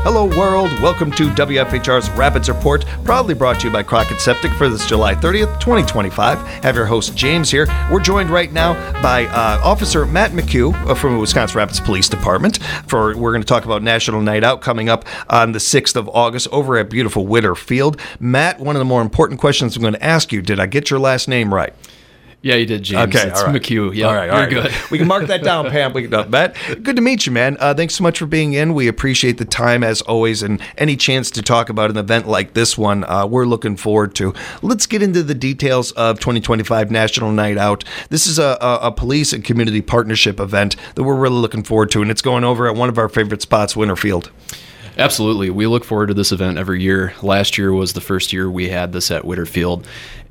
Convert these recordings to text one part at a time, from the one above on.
Hello world, welcome to WFHR's Rapids Report, proudly brought to you by Crockett Septic for this July 30th, 2025. Have your host James here. We're joined right now by Officer Matt McHugh from the Wisconsin Rapids Police Department. We're going to talk about National Night Out coming up on the 6th of August over at beautiful Witter Field. Matt, one of the more important questions I'm going to ask you, did I get your last name right? Yeah, you did, James. Okay, it's all right. McHugh. Yeah, all right. Good. We can mark that down, Pam. Matt, good to meet you, man. Thanks so much for being in. We appreciate the time, as always, and any chance to talk about an event like this one, we're looking forward to. Let's get into the details of 2025 National Night Out. This is a police and community partnership event that we're really looking forward to, and it's going over at one of our favorite spots, Witter Field. Absolutely. We look forward to this event every year. Last year was the first year we had this at Witter Field,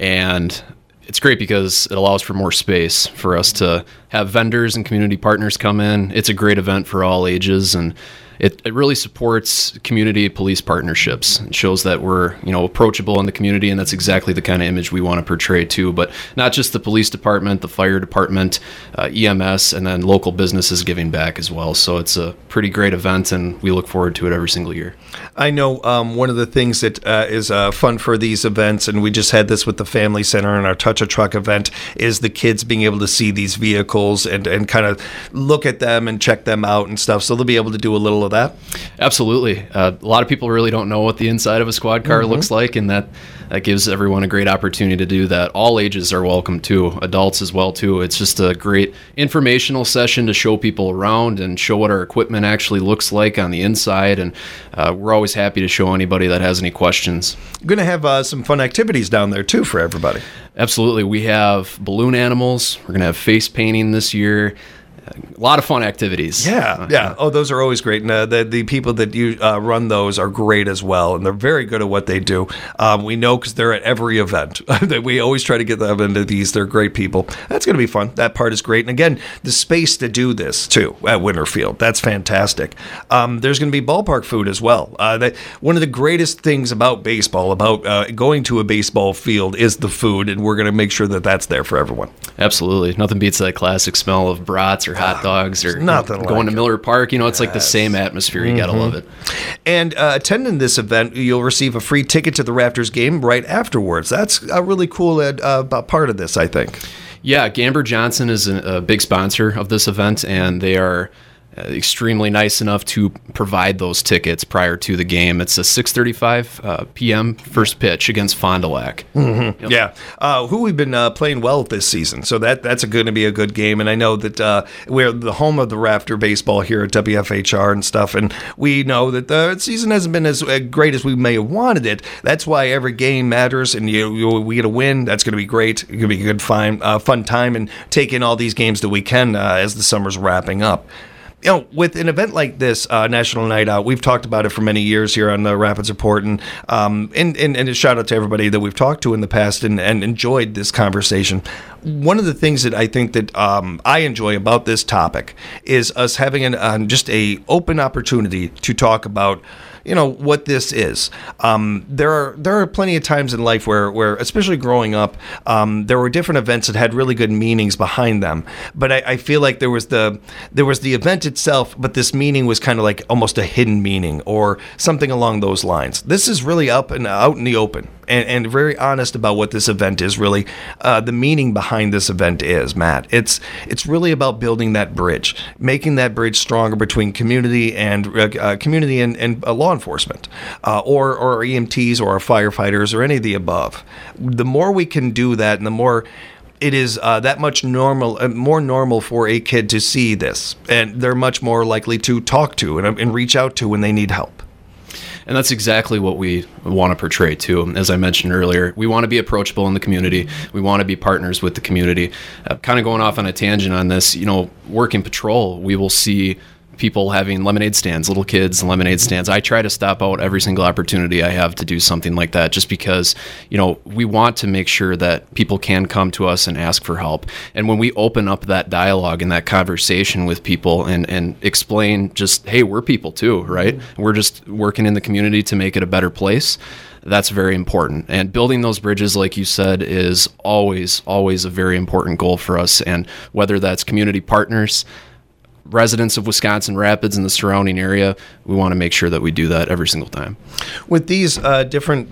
and it's great because it allows for more space for us to have vendors and community partners come in. It's a great event for all ages, and it really supports community police partnerships. It shows that we're approachable in the community, and that's exactly the kind of image we want to portray too. But not just the police department, the fire department, EMS, and then local businesses giving back as well. So it's a pretty great event, and we look forward to it every single year. I know one of the things that is fun for these events, and we just had this with the Family Center and our Touch a Truck event, is the kids being able to see these vehicles and kind of look at them and check them out and stuff. So they'll be able to do a little of that. Absolutely. A lot of people really don't know what the inside of a squad car looks like, and that gives everyone a great opportunity to do that. All ages are welcome too, adults as well too. It's just a great informational session to show people around and show what our equipment actually looks like on the inside, and we're always happy to show anybody that has any questions. We're going to have some fun activities down there too for everybody. Absolutely. We have balloon animals. We're going to have face painting this year. A lot of fun activities. Yeah. Oh, those are always great. And the people that you run those are great as well, and they're very good at what they do. We know because they're at every event. We always try to get them into these. They're great people. That's going to be fun. That part is great. And again, the space to do this too at Witter Field. That's fantastic. There's going to be ballpark food as well. One of the greatest things about baseball, about going to a baseball field, is the food, and we're going to make sure that that's there for everyone. Absolutely. Nothing beats that classic smell of brats or hot dogs or going to Miller Park. It's like the same atmosphere. You gotta love it. And attending this event, you'll receive a free ticket to the Raptors game right afterwards. That's a really cool part of this, I think. Yeah, Gamber Johnson is a big sponsor of this event, and they are extremely nice enough to provide those tickets prior to the game. It's a 6:35 p.m. first pitch against Fond du Lac. Mm-hmm. Yep. Yeah, who we've been playing well this season, so that's going to be a good game. And I know that we're the home of the Raptor baseball here at WFHR and stuff, and we know that the season hasn't been as great as we may have wanted it. That's why every game matters, and we get a win. That's going to be great. It's going to be a good, fun time, and take in all these games that we can as the summer's wrapping up. With an event like this, National Night Out, we've talked about it for many years here on the Rapids Report, and a shout out to everybody that we've talked to in the past and enjoyed this conversation. One of the things that I think that I enjoy about this topic is us having just a open opportunity to talk about what this is. There are plenty of times in life where especially growing up, there were different events that had really good meanings behind them. But I feel like there was the event itself, but this meaning was kind of like almost a hidden meaning or something along those lines. This is really out in the open and very honest about what this event is really. The meaning behind this event is, Matt. It's really about building that bridge, making that bridge stronger between community and law enforcement, or EMTs or our firefighters or any of the above. The more we can do that, and the more it is that much more normal for a kid to see this, and they're much more likely to talk to and reach out to when they need help. And that's exactly what we want to portray too. As I mentioned earlier, we want to be approachable in the community. We want to be partners with the community. Kind of going off on a tangent on this, working patrol, we will see people having lemonade stands, little kids and lemonade stands. I try to stop out every single opportunity I have to do something like that, just because, we want to make sure that people can come to us and ask for help. And when we open up that dialogue and that conversation with people and explain just, hey, we're people too, right? We're just working in the community to make it a better place. That's very important. And building those bridges, like you said, is always a very important goal for us. And whether that's community partners, residents of Wisconsin Rapids and the surrounding area, we want to make sure that we do that every single time. With these different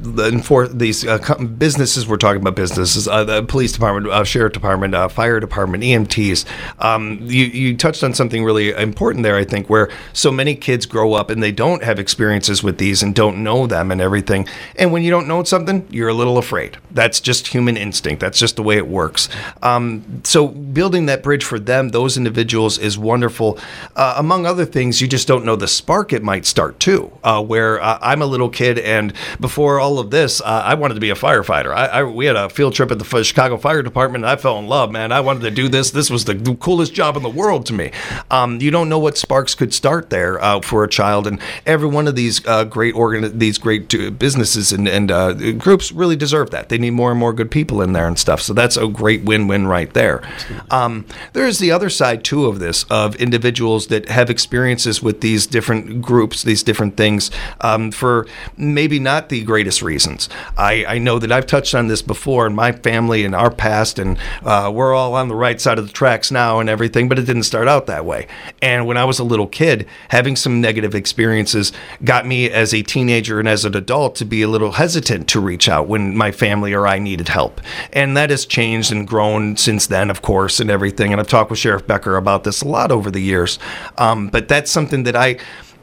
businesses, we're talking about businesses, the police department, sheriff department, fire department, EMTs. You touched on something really important there, I think, where so many kids grow up and they don't have experiences with these and don't know them and everything. And when you don't know something, you're a little afraid. That's just human instinct. That's just the way it works. So building that bridge for them, those individuals, is wonderful. Among other things, you just don't know the spark it might start too. Where I'm a little kid, and before all of this, I wanted to be a firefighter. We had a field trip at the Chicago Fire Department, and I fell in love, man. I wanted to do this. This was the coolest job in the world to me. You don't know what sparks could start there for a child, and every one of these great businesses and groups really deserve that. They need more and more good people in there and stuff. So that's a great win-win right there. There's the other side too of this, of individuals that have experiences with these different groups, these different things, for maybe not the greatest reasons. I know that I've touched on this before in my family and our past, and we're all on the right side of the tracks now and everything, but it didn't start out that way. And when I was a little kid, having some negative experiences got me as a teenager and as an adult to be a little hesitant to reach out when my family or I needed help. And that has changed and grown since then, of course, and everything. And I've talked with Sheriff Becker about this a lot over the years. But that's something that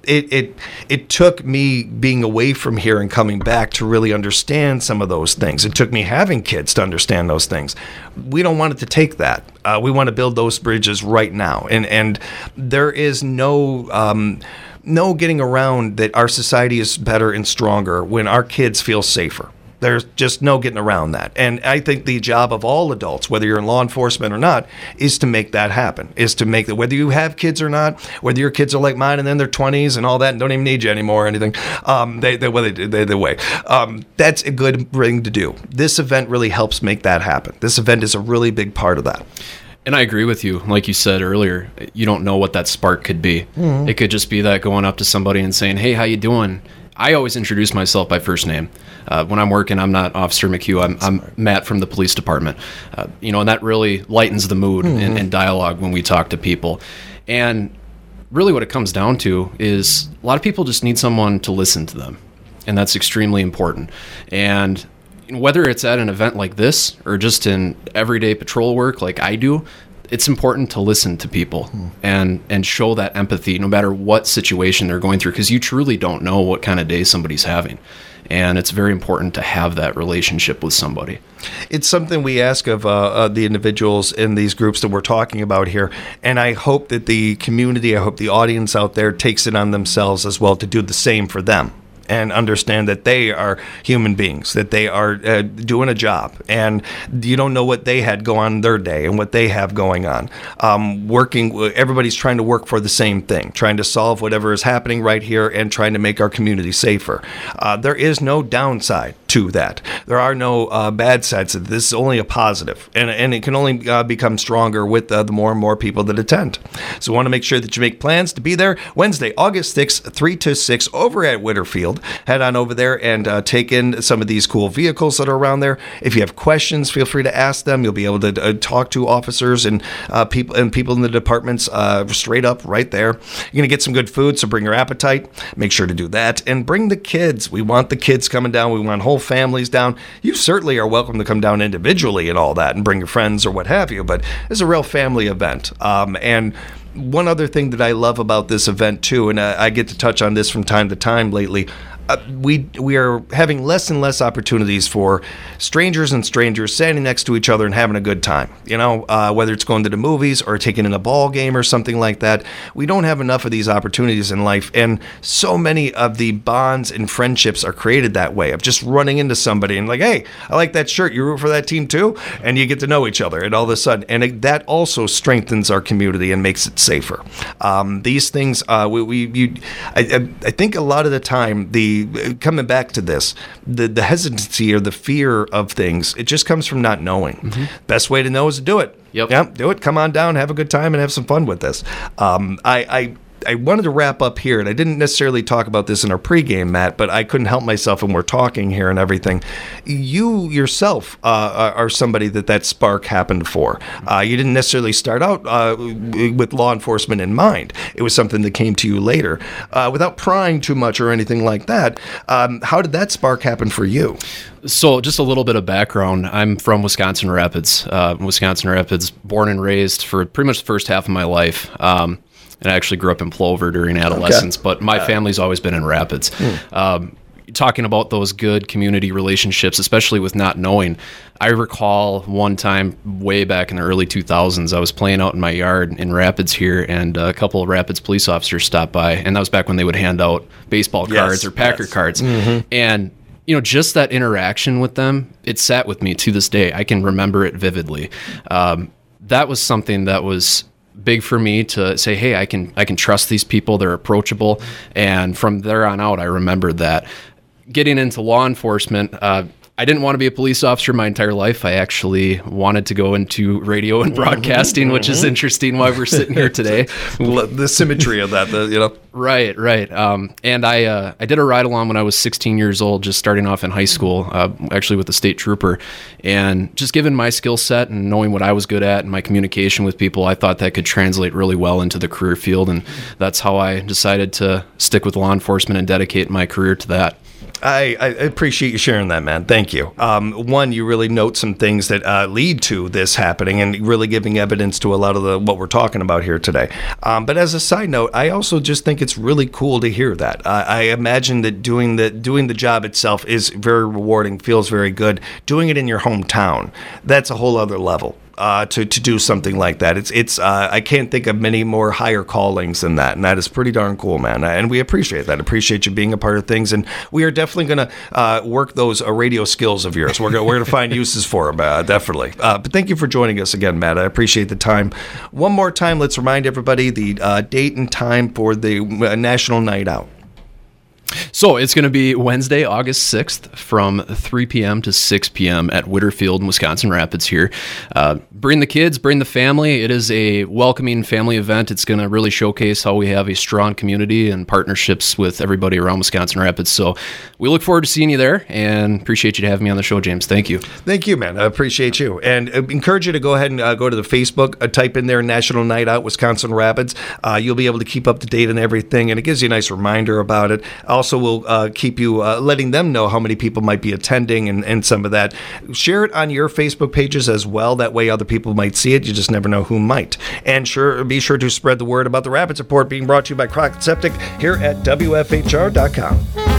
it took me being away from here and coming back to really understand some of those things. It took me having kids to understand those things. We don't want it to take that. We want to build those bridges right now. And there is no getting around that our society is better and stronger when our kids feel safer. There's just no getting around that. And I think the job of all adults, whether you're in law enforcement or not, is to make that happen, is to make that, whether you have kids or not, whether your kids are like mine and in their 20s and all that and don't even need you anymore or anything, that's a good thing to do. This event really helps make that happen. This event is a really big part of that. And I agree with you. Like you said earlier, you don't know what that spark could be. Mm-hmm. It could just be that going up to somebody and saying, "Hey, how you doing?" I always introduce myself by first name. When I'm working, I'm not Officer McHugh. I'm Matt from the police department. And that really lightens the mood and dialogue when we talk to people. And really what it comes down to is a lot of people just need someone to listen to them. And that's extremely important. And whether it's at an event like this or just in everyday patrol work like I do, it's important to listen to people and show that empathy no matter what situation they're going through, because you truly don't know what kind of day somebody's having. And it's very important to have that relationship with somebody. It's something we ask of the individuals in these groups that we're talking about here. And I hope that the community, I hope the audience out there takes it on themselves as well to do the same for them. And understand that they are human beings, that they are doing a job, and you don't know what they had go on their day and what they have going on. Everybody's trying to work for the same thing, trying to solve whatever is happening right here and trying to make our community safer. There is no downside to that. There are no bad sides. This is only a positive, and it can only become stronger with the more and more people that attend. So we want to make sure that you make plans to be there Wednesday, August 6th, 3 to 6 over at Whitterfield. Head on over there and take in some of these cool vehicles that are around there. If you have questions, feel free to ask them. You'll be able to talk to officers and people in the departments straight up right there. You're going to get some good food, so bring your appetite. Make sure to do that. And bring the kids. We want the kids coming down. We want whole families down. You certainly are welcome to come down individually and all that and bring your friends or what have you, but it's a real family event. And one other thing that I love about this event too, and I get to touch on this from time to time lately, we are having less and less opportunities for strangers and strangers standing next to each other and having a good time. Whether it's going to the movies or taking in a ball game or something like that. We don't have enough of these opportunities in life, and so many of the bonds and friendships are created that way, of just running into somebody and like, "Hey, I like that shirt. You root for that team too?" And you get to know each other, and all of a sudden, and that also strengthens our community and makes it safer. These things, I think a lot of the time, coming back to this, the hesitancy or the fear of things, it just comes from not knowing. Mm-hmm. Best way to know is to do it. Yep. Yeah, do it. Come on down, have a good time, and have some fun with this. I I wanted to wrap up here, and I didn't necessarily talk about this in our pregame, Matt, but I couldn't help myself when we're talking here and everything. You yourself are somebody that spark happened for. You didn't necessarily start out with law enforcement in mind. It was something that came to you later. Without prying too much or anything like that, how did that spark happen for you? So just a little bit of background. I'm from Wisconsin Rapids, born and raised for pretty much the first half of my life. And I actually grew up in Plover during adolescence, but my family's always been in Rapids. Talking about those good community relationships, especially with not knowing. I recall one time way back in the early 2000s, I was playing out in my yard in Rapids here, and a couple of Rapids police officers stopped by, and that was back when they would hand out baseball cards or Packer cards. And just that interaction with them, it sat with me to this day. I can remember it vividly. That was something that was big for me to say, hey, I can trust these people. They're approachable. And from there on out, I remembered that. Getting into law enforcement, I didn't want to be a police officer my entire life. I actually wanted to go into radio and broadcasting, which is interesting why we're sitting here today. The symmetry of that, Right. And I did a ride-along when I was 16 years old, just starting off in high school, actually with a state trooper. And just given my skill set and knowing what I was good at and my communication with people, I thought that could translate really well into the career field. And that's how I decided to stick with law enforcement and dedicate my career to that. I appreciate you sharing that, man. Thank you. One, you really note some things that lead to this happening and really giving evidence to a lot of what we're talking about here today. But as a side note, I also just think it's really cool to hear that. I imagine that doing the job itself is very rewarding, feels very good. Doing it in your hometown, that's a whole other level. To do something like that. It's I can't think of many more higher callings than that, and that is pretty darn cool, man. And we appreciate that. Appreciate you being a part of things, and we are definitely going to work those radio skills of yours. We're going to find uses for them, definitely. But thank you for joining us again, Matt. I appreciate the time. One more time, let's remind everybody the date and time for the National Night Out. So it's going to be Wednesday, August 6th from 3 p.m. to 6 p.m. at Witterfield, Wisconsin Rapids here. Bring the kids, bring the family. It is a welcoming family event. It's going to really showcase how we have a strong community and partnerships with everybody around Wisconsin Rapids. So we look forward to seeing you there and appreciate you to have me on the show, James. Thank you. Thank you, man. I appreciate you. And encourage you to go ahead and go to the Facebook, type in there National Night Out Wisconsin Rapids. You'll be able to keep up to date on everything, and it gives you a nice reminder about it. Also, we'll keep you letting them know how many people might be attending and some of that. Share it on your Facebook pages as well. That way other people might see it. You just never know who might. And be sure to spread the word about the Rapids Report being brought to you by Crockett Septic here at WFHR.com.